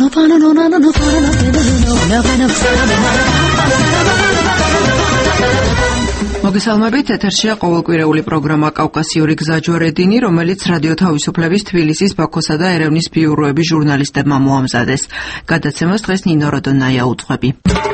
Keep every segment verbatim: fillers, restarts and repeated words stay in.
მოგესალმებით, ეთერშია ყოველკვირეული პროგრამა კავკასიური გზაჯვარედინი, რომელიც რადიო თავისუფლების თბილისის, ბაქოსა და ერევნის ბიუროების ჟურნალისტებმა მოამზადეს. გადაცემას დღეს ნინო როდონაია უძღვები.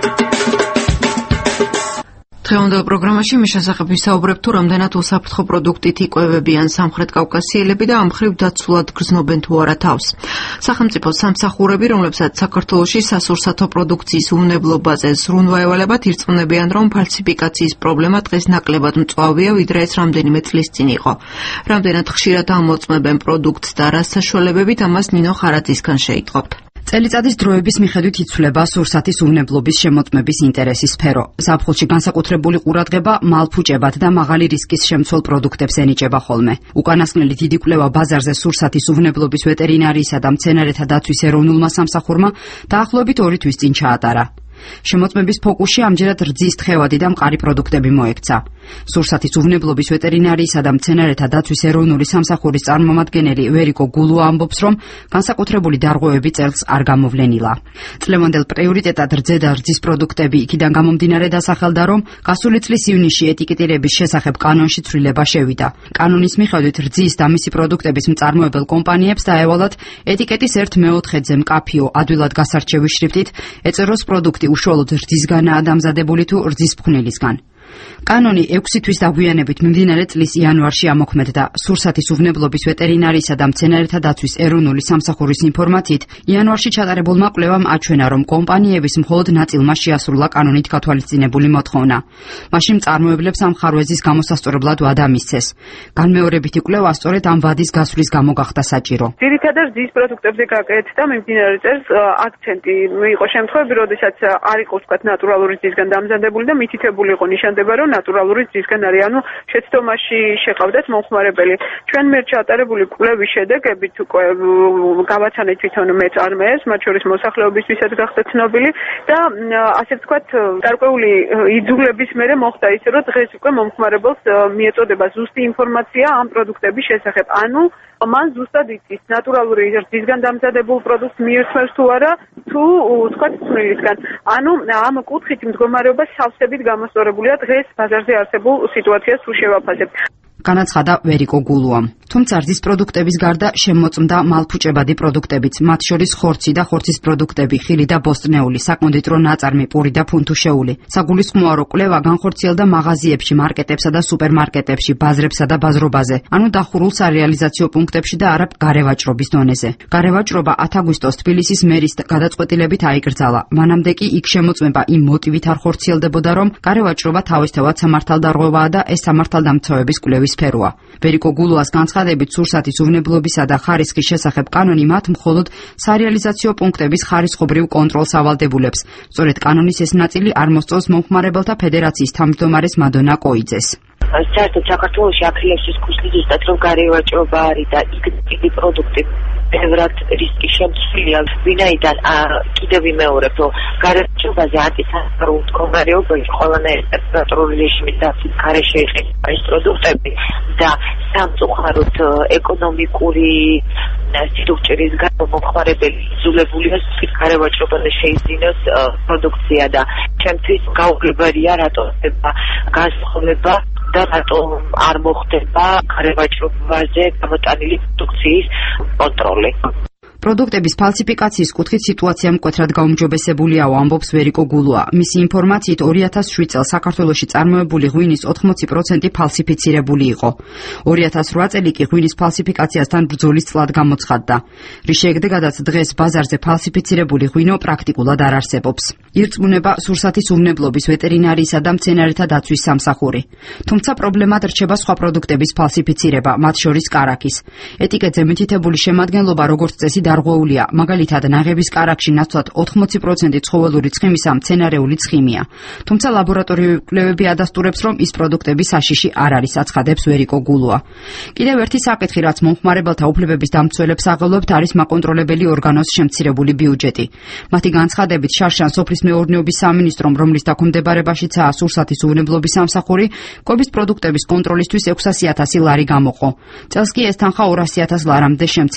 დღევანდელ პროგრამაში მის შესახებ ვისაუბრებ თუ რამდენად უსაფრთხო პროდუქტით იკვებებიან სამხრეთ კავკასიელები და ამ მხრივ დაცულად გრძნობენ თუ არა თავს. სახელმწიფო სამსახურები, რომლებსაც საქართველოში სასურსათო პროდუქციის უვნებლობაზე ზრუნვა-ევალებათ, ირწმუნებიან, რომ ფალსიფიკაციის პრობლემა დღეს ნაკლებად მწვავეა, ვიდრე ეს რამდენიმე წლის წინ იყო. რამდენად ხშირად ამოწმებენ პროდუქტს და რა საშუალებებით, ამას ნინო ხარაძისგან შეიტყობთ. წელიწადის დროების მიხედვით იცვლება სურსათის უვნებლობის შემოწმების ინტერესის სფერო. ზაფხულში განსაკუთრებული ყურადღება მალფუჭებად და მაღალი რისკის შემცველ პროდუქტებს ენიჭება ხოლმე. უკანასკნელი დიდი კვლევა ბაზარზე სურსათის უვნებლობის ვეტერინარიისა და მცენარეთა დაცვის ეროვნულმა სამსახურმა დაახლოებით ორი თვის წინ ჩაატარა. შემოწმების ფოკუსში ამჯერად რძის თხევადი და მყარი პროდუქტები მოექცა. სურსათის უვნებლობის ვეტერინარიისა და მცენარეთა დაცვის ეროვნული სამსახურის წარმომადგენელი ვერიკო გულუა ამბობს, რომ განსაკუთრებული დარღვევები წელს არ გამოვლენილა. წლევანდელ პრიორიტეტად რძე და რძის პროდუქტები იქიდან გამომდინარე დასახელდა, რომ გასული წლის ივნისში ეტიკეტირების შესახებ კანონში ცვლილება შევიდა. კანონის მიხედვით რძის და მისი პროდუქტების მწარმოებელ კომპანიებს დაევალათ ეტიკეტის ერთ მეოთხედზე მკაფიო ადვილად გასარჩევი შრიფტით ეწეროს პროდუქტი უშუალოდ რძისგანაა დამზადებული თუ რძის ფხვნილისგან. კანონი ექვსი თვის დაგვიანებით მიმდინარე წლის იანვარში ამოქმედდა. სურსათის უვნებლობის ვეტერინარიისა და მცენარეთა დაცვის ეროვნული სამსახურის ინფორმაციით, იანვარში ჩატარებულმა კვლევამ აჩვენა, რომ კომპანიების მხოლოდ ნაწილმა შეასრულა კანონით გათვალისწინებული მოთხოვნა. მაშინ მწარმოებლებს ამ ხარვეზის გამოსასწორებლად ვადა მისცეს. განმეორებითი კვლევა სწორედ ამ ვადის გასვლის გამო გახდა საჭირო. ძირითადად რძის პროდუქტებზე გაკეთდა მიმდინარე წელს აქცენტი იყო შემთხვევები, როდესაც არ იყო თქვა ნატურალური რძისგან დამზადებული და მითითებული იყო ნიშანდება, რომ ნატურალური რძისგან არის, ანუ შეცდომაში შეყავდათ მომხმარებელი. ჩვენ მიერ ჩატარებული კვლევის შედეგებით უკვე გავაცანეთ თვითონ მეწარმეებს, მათ შორის მოსახლეობისთვისაც გახდა ცნობილი და ასე ვთქვათ, გარკვეული იძულების მერე მოხდა ისე, რომ დღეს უკვე მომხმარებელს მიეწოდება ზუსტი ინფორმაცია ამ პროდუქტების შესახებ. ანუ მან ზუსტად იცის ნატურალური რძისგან დამზადებულ პროდუქტს მიირთმევს თუ არა, თუ ვთქვათ ფხვნილისგან. ანუ ამ კუთხით მდგომარეობა სავსებით გამოსწორებულია დღეს ბაზარზე არსებულ სიტუაციას თუ შევაფასებთ. განაცხადა ვერიკო გულუამ. თუმცა რძის პროდუქტების გარდა შემოწმდა მალფუჭებადი პროდუქტებიც, მათ შორის ხორცი და ხორცის პროდუქტები, ხილი და ბოსტნეული, საკონდიტრო ნაწარმი, პური და ფუნთუშეული. საგულისხმოა, რომ კვლევა განხორციელდა მაღაზიებში, მარკეტებსა და სუპერმარკეტებში, ბაზრებსა და ბაზრობაზე, ანუ დახურულ სარეალიზაციო პუნქტებში და არა გარევაჭრობის დონეზე. გარევაჭრობა ათი აგვისტოს თბილისის მერის გადაწყვეტილებით აიკრძალა. მანამდე კი იქ შემოწმება იმ მოტივით არ ხორციელდებოდა, რომ გარევაჭრობა თავისთავად სამართალდარღვევაა და ეს სამართალდამცავების კვლევის სფეროა. ვერიკო გულუას განცხადებით, სურსათის უვნებლობისა და ხარისხის შესახებ კანონი მათ მხოლოდ სარეალიზაციო პუნქტების ხარისხობრივ კონტროლს ავალდებულებს. სწორედ კანონის ეს ნაწილი არ მოსწონს მომხმარებელთა ფედერაციის თავმჯდომარეს მადონა კოიძეს. საერთოდ საქართველოში აქილევსის ქუსლი ზუსტად რომ გარევაჭრობა არის და იქ დიდი პროდუქტი ბევრად რისკი შემცვლია, ვინაიდან კიდევ ვიმეორებ, რომ გარევაჭრობაზე ანტისანიტარო მდგომარეობა ყველანაირი ტემპერატურული რეჟიმის დაცვის გარეშე იყინება ეს პროდუქტები და სამწუხაროდ ეკონომიკური სიძულვილის გამო მომხმარებელი იძულებულია სწორედ გარევაჭრობაზე შეიძინოს პროდუქცია და ჩემთვის გაუგებარია რატომ ხდება განსხვავება და რატომ არ მოხდება გარევაჭრობაზე გამოტანილი პროდუქციის კონტროლი. პროდუქტების ფალსიფიკაციის კუთხით სიტუაცია მკვეთრად გაუმჯობესებულია, ამბობს ვერიკო გულუა. მისი ინფორმაციით ორი ათას შვიდ წელს საქართველოში წარმოებული ღვინის ოთხმოცი პროცენტი ფალსიფიცირებული იყო. ორი ათას რვა წელი კი ღვინის ფალსიფიკაციასთან ბრძოლის წლად გამოცხადდა. რის შედეგადაც დღეს ბაზარზე ფალსიფიცირებული ღვინო პრაქტიკულად არ არსებობს. ირწმუნება სურსათის უვნებლობის ვეტერინარიისა და მცენარეთა დაცვის სამსახური. თუმცა პრობლემად რჩება სხვა პროდუქტების ფალსიფიცირება, მათ შორის კარაქის. ეტიკეტზე მითითებული შემადგენლობა როგორც წესი დარღვეულია, მაგალითად ნაღების კარაქში ნაცვლად ოთხმოცი პროცენტი ცხოველური ცხიმისა მცენარეული ცხიმია. თუმცა ლაბორატორიული კვლევები ადასტურებს, რომ ის პროდუქტები საშიში არ არის, აცხადებს ვერიკო გულუა. კიდევ ერთი საკითხი, რაც მომხმარებელთა უფლებების დამცველებს აღელვებთ, არის მაკონტროლებელი ორგანოს შემცირებული ბიუჯეტი. მათი განცხადებით, შარშან სოფლის მეურნეობის სამინისტრომ, რომლის დაქვემდებარებაშიცაა სურსათის უვნებლობის სამსახური, კვების პროდუქტების კონტროლისთვის ექვსასი ათასი ლარი გამოყო. წელს კი ეს თანხა ორასი ათას ლარამდე შემცირდა.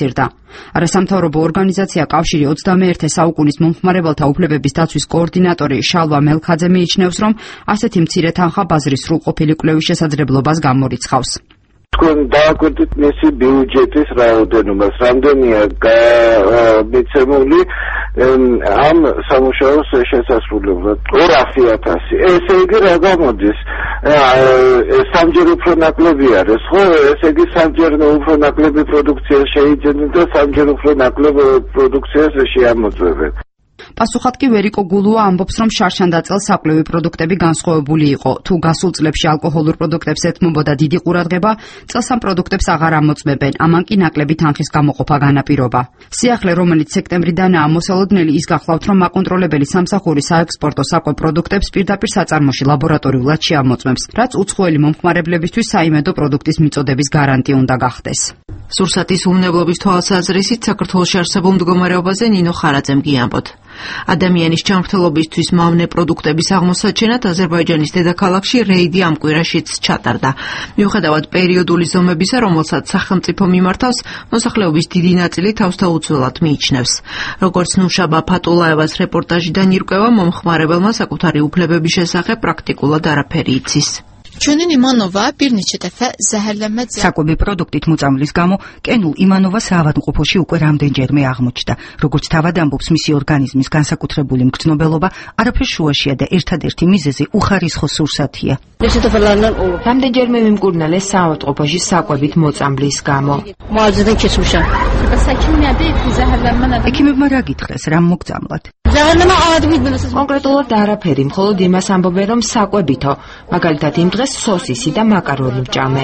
არასამთავრობო ორგანიზაცია კავშირი ოცდამეერთე საუკუნის მომხმარებელთა უფლებების დაცვის კოორდინატორი შალვა მელქაძე მიიჩნევს, რომ ასეთი მცირე თანხა ბაზრის სრულყოფილი კვლევის შესაძლებლობას გამორიცხავს. თქვენ დააკვირდით მისი ბიუჯეტის რაოდენობას, რამდენია მიცემული ამ სამუშაოს შესასრულებლად? ორასი ათასი. ესე იგი რა გამოდის? სამჯერ უფრო ნაკლები არის, ხო? ესე იგი სამჯერ უფრო ნაკლები პროდუქცია შეიძენენ და სამჯერ უფრო ნაკლებ პროდუქციას შეამოწმებენ. პასუხად კი ვერიკო გულუა ამბობს, რომ შარშან დაწელ საკვლევი პროდუქტები განსხვავებული იყო. თუ გასულ წლებში ალკოჰოლურ პროდუქტებს ეთმობოდა დიდი ყურადღება, წელს ამ პროდუქტებს აღარ ამოწმებენ, ამან კი ნაკლები თანხის გამოყოფა განაპირობა. სიახლე, რომელიც სექტემბრიდანაა მოსალოდნელი, ის გახლავთ, რომ აკონტროლებელი სამსახური საექსპორტო საკვებ პროდუქტებს პირდაპირ საწარმოში ლაბორატორიულად შეამოწმებს, რაც უცხოელი მომხმარებლებისთვის საიმედო პროდუქტის მიწოდების გარანტი უნდა გახდეს. სურსათის უმნებლობის თვალსაზრისით საქართველოში არსებულ მდგომარეობაზე ნინო ხარაძემ გიამბოთ. ადამიანის ჯანმრთელობისთვის მავნე პროდუქტების აღმოსაჩენად აზერბაიჯანის დედაქალაქში რეიდი ამ კვირაშიც ჩატარდა. მიუხედავად პერიოდული ზომებისა, რომელსაც სახელმწიფო მიმართავს, მოსახლეობის დიდი ნაწილი თავსთაუცველად მიიჩნევს. როგორც ნუშაბა ფატულაევას რეპორტაჟიდან ირკვევა, მომხმარებელმა საკუთარი უფლებების შესახებ პრაქტიკულად არაფერი იცის. Çönün İmanova bir neçə dəfə zəhərlənmə საკვები პროდუქტით მოწამვლის გამო კენულ იმანოვას ავადმყოფოში უკვე რამდენჯერმე აღმოჩნდა. როგორც თავად ამბობს, მისი ორგანიზმის განსაკუთრებული მგრძნობელობა არაფერ შუაშია და ერთადერთი მიზეზი უხარისხო სურსათია. რამდენჯერმე მიმკურნალეს საავადმყოფოში საკვებით მოწამვლის გამო. Müalicədən keçmişəm. Bəs həkim nə deyib ki, zəhərlənmə nədir? ექიმებმა რა გითხრეს, რამ მოგწამლად? Zəhərlənmə adi bilmirсіз. კონკრეტულად არაფერი, მხოლოდ იმას ამბობენ, რომ საკვებითო, მაგალითად იმ დღეს სოსისი და მაკარონი ვჭამე.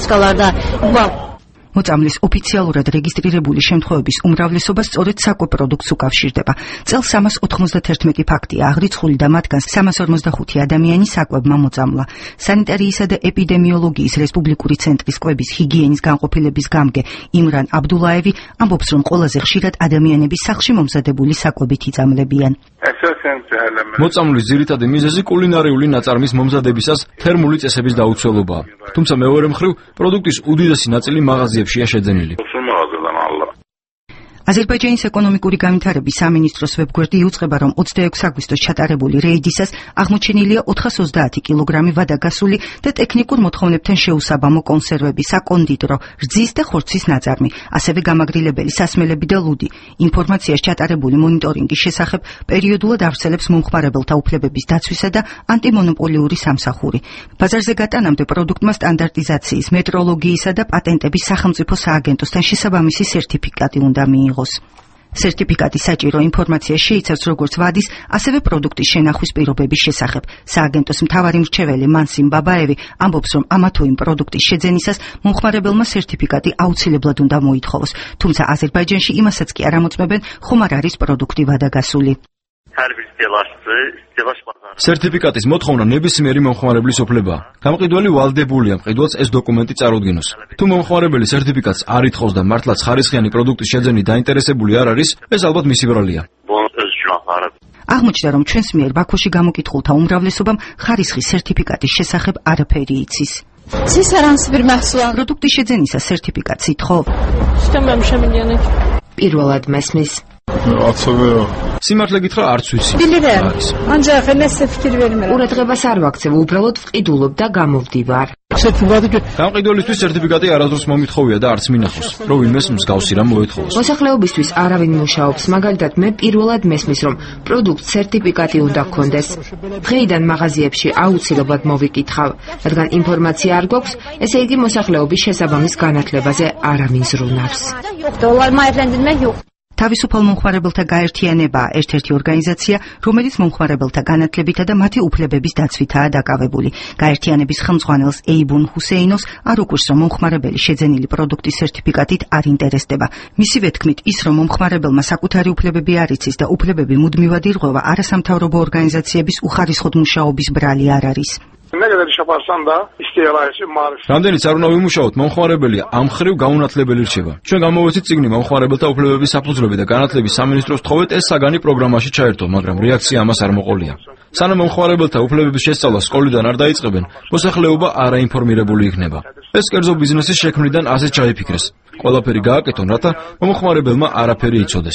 მოწამვლის ოფიციალურად რეგისტრირებული შემთხვევების უმრავლესობა სწორედ საკვებ პროდუქტს უკავშირდება. წელს სამას ოთხმოცდაერთმეტი ფაქტია აღრიცხული და მათგან სამას ორმოცდახუთი ადამიანი საკვებმა მოწამლა. სანიტარიისა და ეპიდემიოლოგიის რესპუბლიკური ცენტრის კვების ჰიგიენის განყოფილების გამგე იმრან აბდულაევი ამბობს, რომ ყველაზე ხშირად ადამიანები სახლში მომზადებული საკვებით იწამლებიან. მოწამვლის ძირითადი მიზეზი კულინარიული ნაწარმის მომზადებისას თერმული წესების დაუცველობაა. თუმცა მეორე მხრივ პროდუქტის უდიდესი ნაწილი მაღაზიებშია შეძენილი. აზერბაიჯანის ეკონომიკური განვითარების სამინისტროს ვებგვერდი იუწყება, რომ ოცდაექვსი აგვისტოს ჩატარებული რეიდისას აღმოჩენილია ოთხას ოცდაათი კილოგრამი ვადაგასული და ტექნიკურ მოთხოვნებთან შეუსაბამო კონსერვები, საკონდიტრო, რძის და ხორცის ნაწარმი, ასევე გამაგრილებელი სასმელები და ლუდი. ინფორმაციას ჩატარებული მონიტორინგის შესახებ პერიოდულად ავრცელებს მომხმარებელთა უფლებების დაცვისა და ანტიმონოპოლიური სამსახური. ბაზარზე გატანამდე პროდუქტმა სტანდარტიზაციის, მეტროლოგიისა და პატენტების სახელმწიფო სააგენტოსთან შესაბამისი სერტიფიკატი უნდა მიიღოს. სერტიფიკატი საჭირო ინფორმაციას შეიცავს როგორც ვადის, ასევე პროდუქტის შენახვის პირობების შესახებ. სააგენტოს მთავარი მრჩეველი მანსიმ ბაბაევი ამბობს, რომ ამა თუ იმ პროდუქტის შეძენისას მომხმარებელმა სერტიფიკატი აუცილებლად უნდა მოითხოვოს. თუმცა აზერბაიჯანში იმასაც კი არ ამოწმებენ, ხომ არ არის პროდუქტი ვადაგასული. სერტიფიკატის მოთხოვნა ნებისმიერი მომხმარებლის უფლებაა. გამყიდველი ვალდებულია მყიდველს ეს დოკუმენტი წარუდგინოს. თუ მომხმარებელი სერტიფიკატს არ ითხოვს და მართლაც ხარისხიანი პროდუქტის შეძენით დაინტერესებული არ არის, ეს ალბათ მისი ბრალია. აღმოჩნდა, რომ ჩვენს მიერ ბაქოში გამოკითხულთა უმრავლესობამ ხარისხის სერტიფიკატის შესახებ არაფერი იცის. პროდუქტის შეძენისას სერტიფიკატს ითხოვ? პირველად მესმის. სიმართლე გითხრა, არც ვიცი. ყურადღებას არ ვაქცევ, უბრალოდ ვყიდულობ და გამოვდივარ. გამყიდველისთვის სერტიფიკატი არასდროს მომითხოვია და არც მინახავს, რომ ვინმეს მსგავსი რამ მოითხოვოს. მოსახლეობისთვის არავინ მუშაობს, მაგალითად მე პირველად მესმის, რომ პროდუქტს სერტიფიკატი უნდა გქონდეს. დღეიდან მაღაზიებში აუცილებლად მოვიკითხავ, რადგან ინფორმაცია არ გვაქვს, ესე იგი მოსახლეობის შესაბამის განათლებაზე არავინ ზრუნავს. თავისუფალ მომხმარებელთა გაერთიანება ერთ-ერთი ორგანიზაცია, რომელიც მომხმარებელთა განათლებითა და მათი უფლებების დაცვითაა დაკავებული. გაერთიანების ხელმძღვანელს ეიბუნ ჰუსეინოს არ უკვირს, რომ მომხმარებელი შეძენილი პროდუქტის სერტიფიკატით არ ინტერესდება. მისივე თქმით, ის რომ მომხმარებელმა საკუთარი უფლებები არ იცის და უფლებები მუდმივად ირღვევა, არასამთავრობო ორგანიზაციების უხარისხოდ მუშაობის ბრალი არ არის. რამდენიც არ უნდა ვიმუშაოთ, მომხმარებელი ამ ხრივ გაუნათლებელი რჩება. ჩვენ გამოვეცით წიგნი მომხმარებელთა უფლებების საფუძვლები და განათლების სამინისტროს თხოვეთ ეს საგანი პროგრამაში ჩაერთო, მაგრამ რეაქცია ამას არ მოყოლია. სანამ მომხმარებელთა უფლებების შესწავლა სკოლიდან არ დაიწყებენ, მოსახლეობა არაინფორმირებული იქნება. ეს კერძო ბიზნესის შექმნიდან ასეთ ჩაიფიქრეს. ყველაფერი გააკეთონ, რათა მომხმარებელმა არაფერი იცოდეს.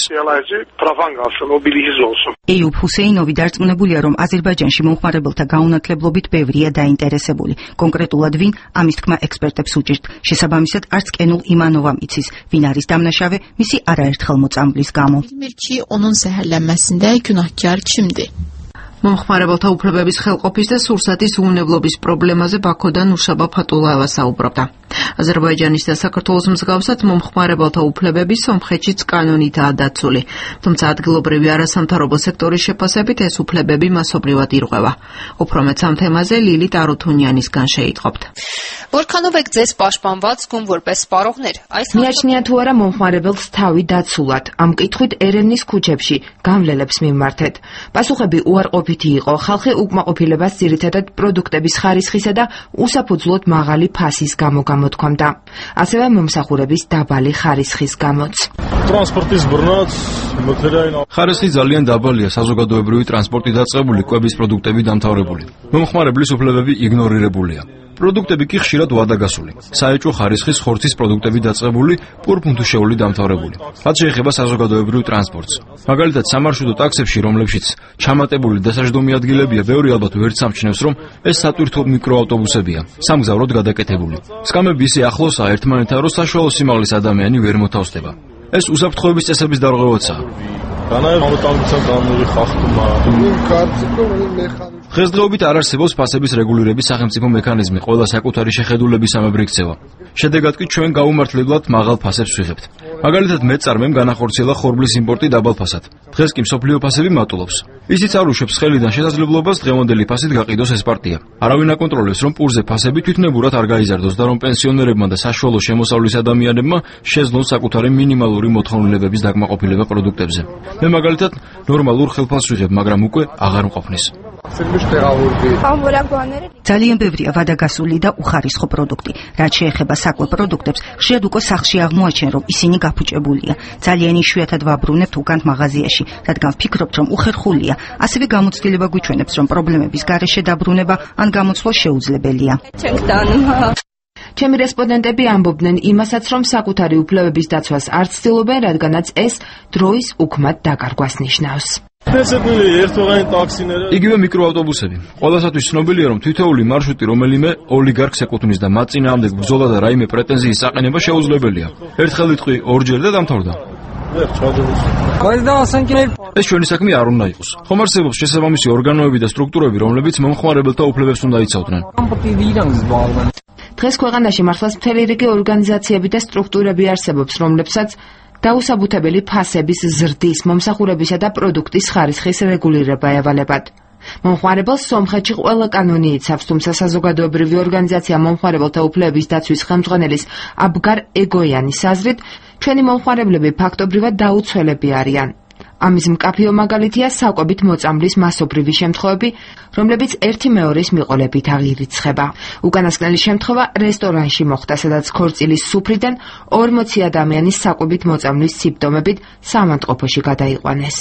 ეიუბ ჰუსეინოვი დარწმუნებულია, რომ აზერბაიჯანში მომხმარებელთა გაუნათლებლობით ბევრია დაინტერესებული. კონკრეტულად ვინ, ამის თქმა ექსპერტებს უჭირთ. შესაბამისად, არც კენულ იმანოვამ იცის, ვინ არის დამნაშავე მისი არაერთხელ მოწამვლის გამო. მომხმარებელთა უფლებების ხელყოფის და სურსათის უვნებლობის პრობლემაზე ბაქოდან უშაბა ფატულაევა საუბრობდა. აზერბაიჯანის და საქართველოს მსგავსად მომხმარებელთა უფლებები სომხეთშიც კანონითაა დაცული, თუმცა ადგილობრივი არასამთავრობო სექტორის შეფასებით ეს უფლებები მასობრივად ირღვევა. უფრო მეტ ამ თემაზე ლილით არუთუნიანისგან შეიტყობთ. მიაჩნია თუ არა მომხმარებელს თავი დაცულად, ამ კითხვით ერევნის ქუჩებში გამლელებს მიმართეთ. პასუხები უარყოფითი იყო, ხალხი უკმაყოფილებას ძირითადად პროდუქტების ხარისხისა და უსაფუძვლოდ მაღალი ფასის გამო გამოთქვამდა. ასევე მომსახურების დაბალი ხარისხის გამოც. ხარისხი ძალიან დაბალია, საზოგადოებრივი ტრანსპორტი დაწყებული, კვების პროდუქტები დამთავრებული. მომხმარებლის უფლებები იგნორირებულია. პროდუქტები კი ხშირად ვადაგასული. საეჭვო ხარისხის ხორცის პროდუქტები დაწყებული, პურპუნთუშეული დამთავრებული. რაც შეეხება საზოგადოებრივ ტრანსპორტს. მაგალითად, სამარშრუტო ტაქსებში, რომლებშიც ჩამატებული დასაჯდომი ადგილებია, ბევრი ალბათ ვერც ამჩნევს, რომ ეს სატვირთო მიკროავტობუსებია, სამგზავროდ გადაკეთებული. სკამები ისე ახლოსაა ერთმანეთთან, რომ საშუალო სიმაღლის ადამიანი ვერ მოთავსდება. ეს უსაფრთხოების წესების დარღვევაცაა. დღესდღეობით არ არსებობს ფასების რეგულირების სახელმწიფო მექანიზმი, ყველა საკუთარი შეხედულების ამებრი იქცევა. შედეგად კი ჩვენ გაუმართლებლად მაღალ ფასებს ვიღებთ. მაგალითად, მეწარმემ განახორციელა ხორბლის იმპორტი დაბალ ფასად. დღეს კი მსოფლიო ფასები მატულობს. ისიც არ უშვებს ხელიდან შესაძლებლობას დღევანდელი ფასით გაყიდოს ეს პარტია. არავინ აკონტროლებს, რომ პურზე ფასები თვითნებურად არ გაიზარდოს და რომ პენსიონერებმა და საშუალო შემოსავლის ადამიანებმა შეძლონ საკუთარი მინიმალური მოთხოვნილებების დაკმაყოფილება პროდუქტებზე. მე მაგალითად ნორმალურ ხელფასს ვიღებ, მაგრამ უკვე აღარ მყოფნის. ძალიან ბევრია ვადაგასული და უხარისხო პროდუქტი. რაც შეეხება საკვებ პროდუქტებს, ხშირად უკვე სახლში აღმოაჩენ, რომ ისინი გაფუჭებულია. ძალიან იშვიათად ვაბრუნებთ უკან მაღაზიაში, რადგან ვფიქრობთ, რომ უხერხულია. ასევე გამოცდილება გვიჩვენებს, რომ პრობლემების გარეშე დაბრუნება ან გამოცვლა შეუძლებელია. ჩემი რესპონდენტები ამბობდნენ იმასაც, რომ საკუთარი უფლებების დაცვას არ ცდილობენ, რადგანაც ეს დროის უკმად დაკარგვას ნიშნავს. იგივე მიკროავტობუსები. ყველასათვის ცნობილია, რომ თითოეული მარშრუტი რომელიმე ოლიგარქს ეკუთვნის და მათ წინააღმდეგ ბრძოლა და რაიმე პრეტენზიის აყენება შეუძლებელია. ერთხელ იტყვი, ორჯერ და დამთავრდა. ეს ჩვენი საქმე არ უნდა იყოს. ხომ არსებობს შესაბამისი ორგანოები და სტრუქტურები, რომლებიც მომხმარებელთა უფლებებს უნდა იცავდნენ. დღეს ქვეყანაში მართლაც მთელი რიგი ორგანიზაციები და სტრუქტურები არსებობს, რომლებსაც დაუსაბუთებელი ფასების ზრდის, მომსახურებისა და პროდუქტის ხარისხის რეგულირება ევალებათ. მომხმარებელს სომხეთში ყველა კანონი იცავს, თუმცა საზოგადოებრივი ორგანიზაცია მომხმარებელთა უფლებების დაცვის ხელმძღვანელის აბგარ ეგოიანის აზრით, ჩვენი მომხმარებლები ფაქტობრივად დაუცველები არიან. ამის მკაფიო მაგალითია საკვებით მოწამვლის მასობრივი შემთხვევები, რომლებიც ერთი მეორის მიყოლებით აღირიცხება. უკანასკნელი შემთხვევა რესტორანში მოხდა, სადაც ქორწილის სუფრიდან ორმოცი ადამიანის საკვებით მოწამვლის სიმპტომებით სამავთყოფოში გადაიყვანეს.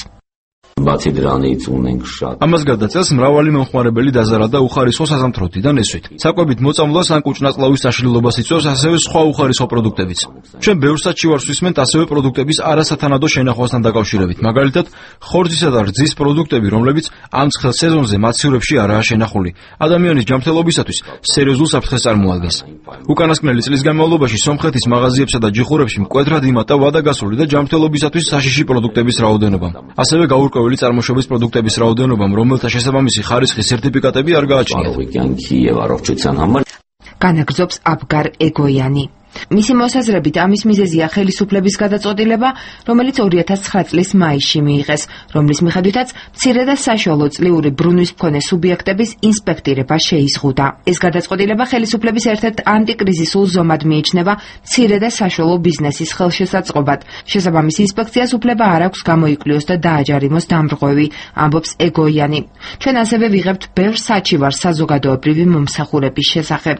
ამას გადაწელს მრავალი მომხმარებელი დაზარალდა უხარისხო საზამთროთიდან ესვით. საკვებით მოწამვლას ან კუჭნაწლავის საშლილობას იწვევს ასევე სხვა უხარისხო პროდუქტებიც. ჩვენ ბევრსაც შევარს ვისმენთ ასევე პროდუქტების არასათანადო შენახვასთან დაკავშირებით. მაგალითად, ხორცისა და რძის პროდუქტები, რომლებიც ამ ცხელ სეზონზე მაცივრებში არაა შენახული, ადამიანის ჯანმრთელობისათვის სერიოზულ საფრთხეს წარმოადგენს. უკანასკნელი წლის განმავლობაში სომხეთის მაღაზიებსა და ჯიხურებში მკვეთრად იმატა ვადაგასული და ჯანმრთელობისათვის საშიში პროდუქტების რაოდენობა. ასევე გაურკვეველი წარმოშობის პროდუქტების რაოდენობამ, რომელთა შესაბამისი ხარისხის სერტიფიკატები არ გააჩნიათ. განაგრძობს აბგარ ეგოიანი. მისი მოსაზრებით ამის მიზეზია ხელისუფლების გადაწყვეტილება, რომელიც ორი ათას ცხრა წლის მაისში მიიღეს, რომლის მიხედვითაც მცირე და საშუალო წლიური ბრუნვის მქონე სუბიექტების ინსპექტირება შეიზღუდა. ეს გადაწყვეტილება ხელისუფლების ერთ-ერთ ანტიკრიზისულ ზომად მიიჩნევა მცირე და საშუალო ბიზნესის ხელშესაწყობად. შესაბამის ინსპექციას უფლება არ აქვს გამოიკვლიოს და დააჯარიმოს დამრღვევი, ამბობს ეგოიანი. ჩვენ ასევე ვიღებთ ბევრ საჩივარ საზოგადოებრივი მომსახურების შესახებ.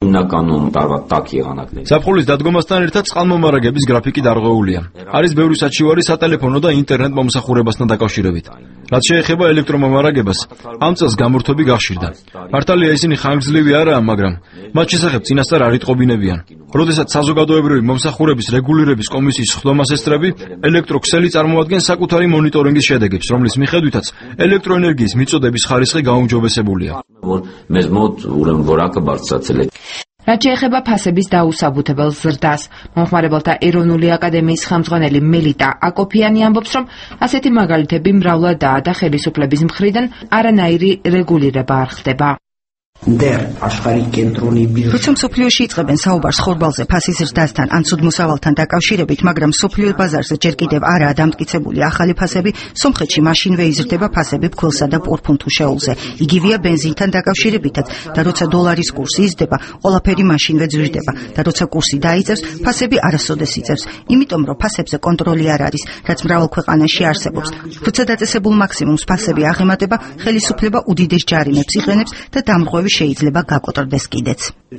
ზაფხულის დადგომასთან ერთად წყალმომარაგების გრაფიკი დარღვეულია. არის ბევრი საჩივარი სატელეფონო და ინტერნეტ მომსახურებასთან დაკავშირებით. რაც შეეხება ელექტრომომარაგებას, ამ წელს გამორთვები გახშირდა. მართალია ისინი ხანგრძლივი არაა, მაგრამ მათ შესახებ წინასწარ არ იტყობინებიან. როდესაც საზოგადოებრივი მომსახურების რეგულირების კომისიის ხდომას ესწრები, ელექტროქსელი წარმოადგენს საკუთარი მონიტორინგის შედეგებს, რომლის მიხედვითაც ელექტროენერგიის მიწოდების ხარისხი გაუმჯობესებულია. რაც შეეხება ფასების დაუსაბუთებელ ზრდას, მომხმარებელთა ეროვნული აკადემიის ხელმძღვანელი მელიტა აკოფიანი ამბობს, რომ ასეთი მაგალითები მრავლადაა და ხელისუფლების მხრიდან არანაირი რეგულირება არ ხდება. როცა მსოფლიოში იწყებენ საუბარს ხორბალზე ფასის ზრდასთან ან ცუდმოსავალთან დაკავშირებით, მაგრამ მსოფლიო ბაზარზე ჯერ კიდევ არაა დამტკიცებული ახალი ფასები, სომხეთში მაშინვე იზრდება ფასები ფქვილსა და პორფუნთუშეულზე. იგივეა ბენზინთან დაკავშირებითაც და როცა დოლარის კურსი იზრდება, ყველაფერი მაშინვე ძვირდება და როცა კურსი დაიწევს, ფასები არასოდეს იწევს, იმიტომ რომ ფასებზე კონტროლი არ არის, რაც მრავალ ქვეყანაში არსებობს. როცა დაწესებულ მაქსიმუმს ფასები აღემატება, ხელისუფლება უდიდეს ჯარიმებს იყენებს და დამრღვევი შეიძლება გაკოტრდეს კიდეც.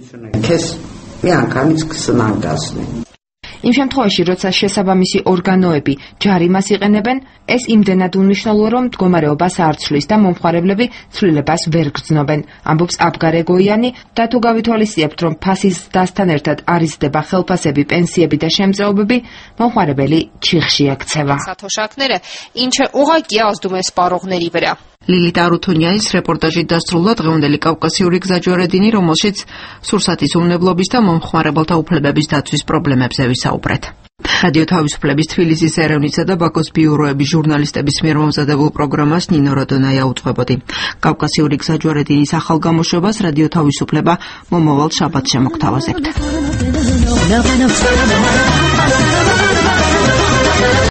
იმ შემთხვევაში, როცა შესაბამისი ორგანოები ჯარიმას იყენებენ, ეს იმდენად უნიშნელოა, რომ მდგომარეობას არ ცვლის და მომხმარებლები ცვლილებას ვერ გრძნობენ, ამბობს აბგარ ეგოიანი და თუ გავითვალისწინებთ, რომ ფასის ზრდასთან ერთად არიზდება ხელფასები, პენსიები და შემწეობები, მომხმარებელი ჩიხში ექცევა. ինչე უღაკია ազդում վրա. ლილიტ არუთუნიანის რეპორტაჟი დასრულდა დღევანდელი კავკასიური გზაჯვარედინი, რომელშიც სურსათის უმნებლობის და მომხმარებელთა უფლებების დაცვის პრობლემებზე ვისაუბრეთ. რადიო თავისუფლების თბილისის ერევნისა და ბაქოს ბიუროების ჟურნალისტების მიერ მომზადებულ პროგრამას ნინო როდონაია უძღვებოდი. კავკასიური გზაჯვარედინის ახალ გამოშვებას რადიო თავისუფლება მომავალ შაბათს შემოგთავაზებთ.